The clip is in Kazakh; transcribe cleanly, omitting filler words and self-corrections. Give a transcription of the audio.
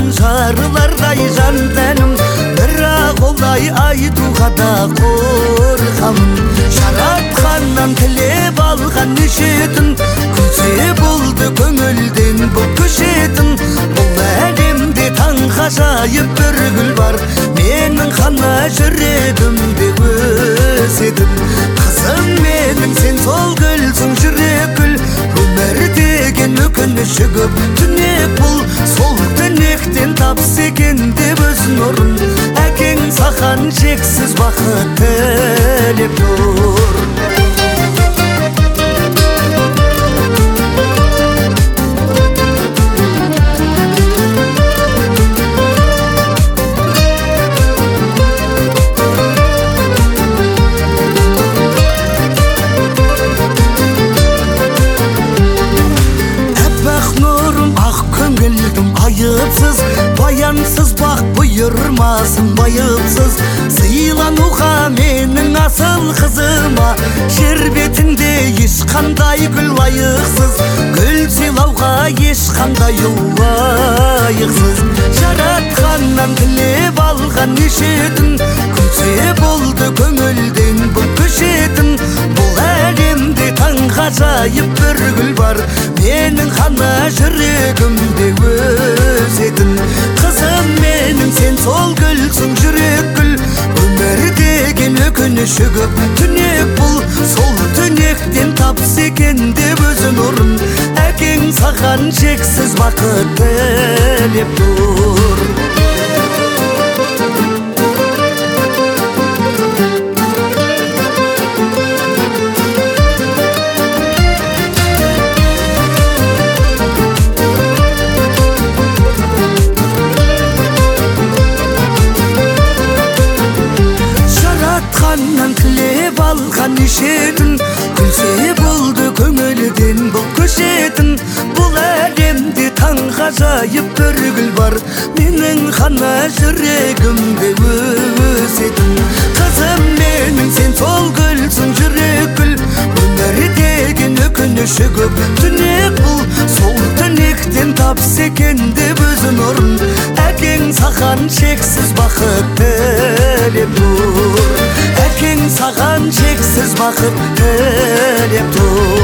жан жарылардай жан тәнім, бірақ олай айтуға да қорқамын. Жаратқаннан тілеп алған нешетін, күлсе болды көңілден бұл көшетін. Бұл әлемде таңға жайып бір гүл бар, менің ғана жүрегімде өсетін. Қызым менің, сен сол гүлсің, жүрек гүл. Өмір деген өкініші көп, түнек бұл. Сол түнектен тапсы екен деп өз нұрын, әкең саған шексіз бақыт тілеп тұр. Айыпсыз, баянсыз бақ бұйырмасын байыпсыз. Сыйлануға менің асыл қызыма, жер бетінде ешқандай гүл лайықсыз. Гүл сыйлауға ешқандай лайықсыз. Жаратқаннан тілеп алған нешетін, күлсе болды көңілден бұл көшетін. Бұл әлемде таңға жайып бір гүл бар, менің ғана жүрегімде өсетін. Қызым менің, сен сол гүлсің, жүрек гүл. Өмір деген өкініші көп, түнек бұл. Сол түнектен тапсы екен деп өз нұрын, әкең саған шексіз бақыт тілеп тұр. Тілеп алған нешетін, күлсе болды көңілден бұл көшетін. Бұл әлемде таңға жайып бір гүл бар, менің ғана жүрегімде өсетін. Қызым менің, сен сол гүлсің, жүрек гүл. Өмір деген өкініші көп, түнек бұл. Сол түнектен тапсы екен деп өз нұрын, әкең саған шексіз бақыт тілеп тұр. Әкең саған шексіз бақыт тілеп тұр.